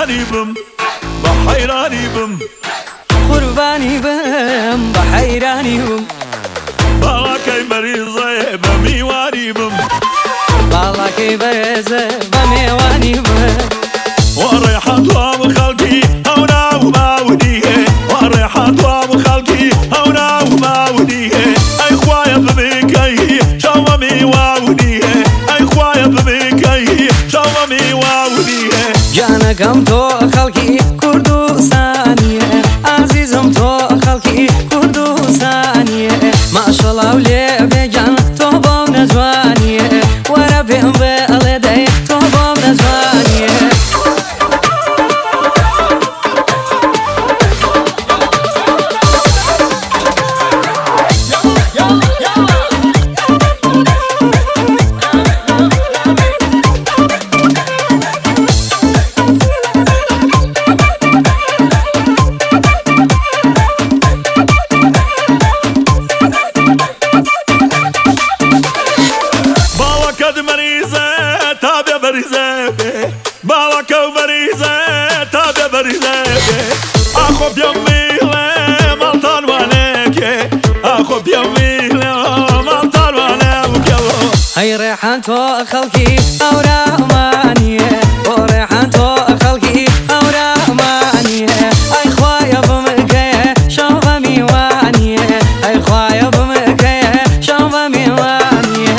قوربانی بم بحیرانی بم قوربانی بم بحیرانی بم باڵاکەی بەریزێ بە میوانی بم باڵاکەی بەرزە بە میوانی بم وەڕێحەتوام خەڵکی هەوناو ماودیهێ وەڕێحەتوام خەڵکی هەوناو ماودیهێ ئەی خوایە ببیکەی شەوە میواودیهێ ئەی خوایە ببیکەی شەوە میواودیهێ جانەکەم تۆ خەڵکی کوردستانیە ئازیزم تۆ خەڵکی کوردستانیە ماشەڵاو لێ بێجان تۆ بۆم نەجوانیە وەرە پێم بێڵێ دەی تۆ بۆم نەجوانیە باڵەکە و بەریزە تا بێ بەریزە ئاخۆ پێم میڵێ ماڵتانوانێکێ ئاخۆ پێم میڵێ ماڵتانوانێ وکەوە ئەی ڕێحان تۆ خەڵکی ئەورامانیە بۆ ڕێحان تۆ خەڵکی ئەورامانیە ئەی خوایە بمکەیە شەو بە میوانیە ئەی خوایە بمکەیە شەو بە میوانیە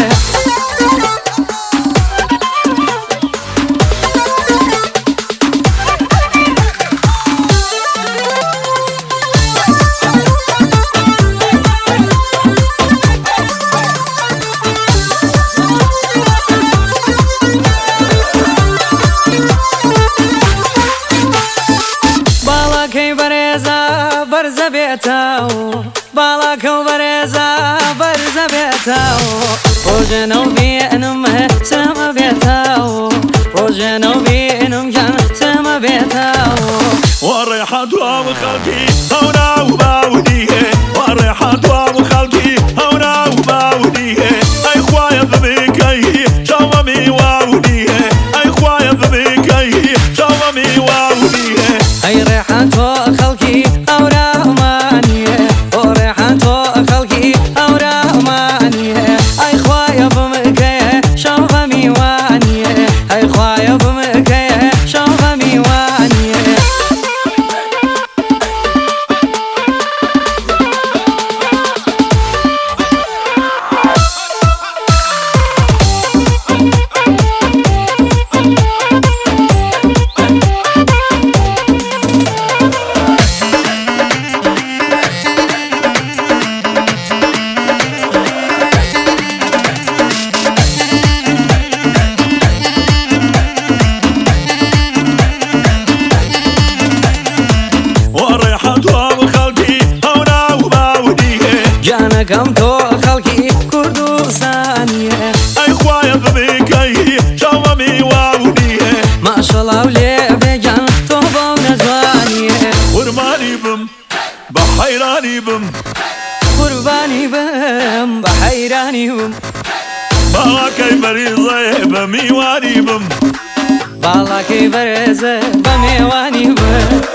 بەرزە بێتەوە باڵاکە و بەرێزە بەرزە بێتەوە ڕۆژێنە و بێنم سەمە بێتەوە ڕۆژێنە و بێنم گیان سەمە بێتەوە وەڕێحەتوام خەڵکی هەوناو باودیهێ وەڕێحەتوام خەڵکی هەوناو باودیهێ ئەی خوایە ببیکەی شەوە میواودیهێ ئەی خوایە ببیکەی شەوە میواودیهێ ئەی ڕێحان تۆ خەڵکی ئەورامانیە بۆ ڕێحان تۆ خەڵکی ئەورامانیە ئەی خوایە بمکەیە شەو بە میوانیە ئەی خوایە بمکەیە شەو بە میوانیە جانەکەم تۆ خەڵکی کوردستانیە ئەی خوایە ببیکەی شەوە میواودیهێ ماشەڵاو لێ بێجان تۆ بۆم نەجوانیە قوربانی بم بەحیرانی بم قوربانی بم بەحیرانی بم باڵاکەی بەریزێ بە میوانی بم باڵاکەی بەرزە بە میوانی بم